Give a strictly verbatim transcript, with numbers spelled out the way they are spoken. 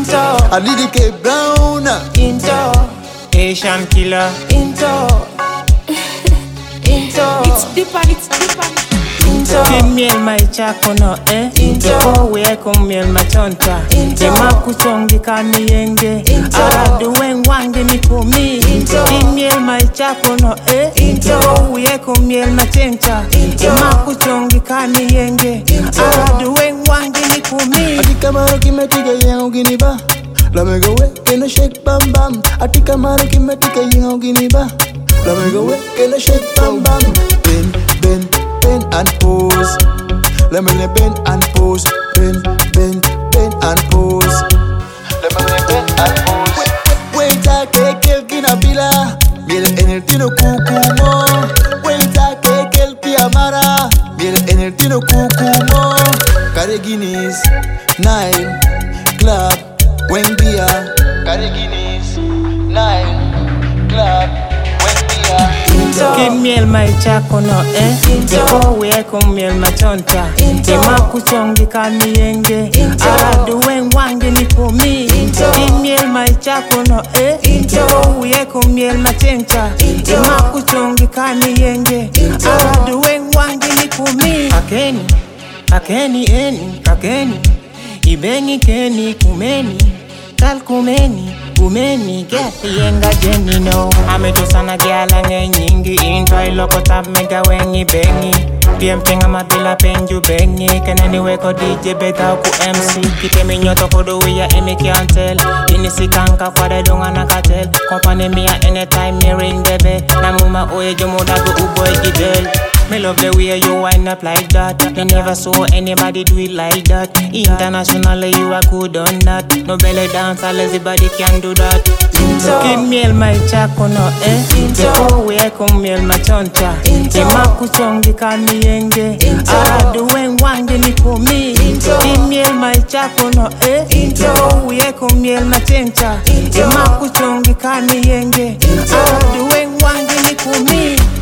Into. I did the Cape Brown. Into. Asian killer. Into. Into. It's deeper, it's deeper. Into. Kimel my chakono eh. Into. We kumel machonta. Into. Ema kuchongi kani yenge. Into. Aradu wen wange ni kumi. Into. Kimel my chakono eh. Into. We kumel machencha. Into. Ema kuchongi kani yenge. Into. Aradu wen wange ni kumi. Atika maro kimetika yenga ugini ba. La me go we can shake bam bam. Atika maro kimetika yenga ugini ba. La me go we can shake bam bam. Bend, bend, bend and pose. Let me bend and pose. Bend, bend, bend and pose. Let me bend and pose. Wait a kekel kina bila. Mire en el tino kukumo. Wait a kekel piamara. Mire en el tino kukumo. Kare Guinness, Nile, Club, Wengbia. Kare Guinness, Nile, Club, Wengbia. Kimel my chakono eh. Into. We kumel machonta. Into. Ema kuchongi kani yenge. Into. Aradu wen wange ni kumi. Into. Kimel my chakono eh. Into. We kumel machencha. Into. Ema kuchongi kani yenge. Into. Aradu wen wange ni kumi. Akeni, akeni eni, akeni. Ibengi keni kumeni. Kalkumeni, kumeni, get yenga jeni no. Ameto sana gyala nyingi into iloko tap mega wengi bengi. Piem penga mabila penju bengi. Kenani weko D J beta ku M C. Kite minyoto kodo ya imi can't tell. Inisi kanka kwa de donga na katel. Company me a anytime me ring the bell. Na muma oye jomo dago uboy gidel. Me love the way you wind up like that. They never saw anybody do it like that. Internationally you are good on that. No belly dance, all everybody can do that. Into. Kimel my chakono eh. Into. We kumel machonta. Into. Ema kuchongi kani yenge. Into. Aradu wen wange ni kumi. Into. Kimel my chakono eh. Into. We kumel machencha. Into. Ema kuchongi kani yenge. Into. Aradu wen wange ni kumi.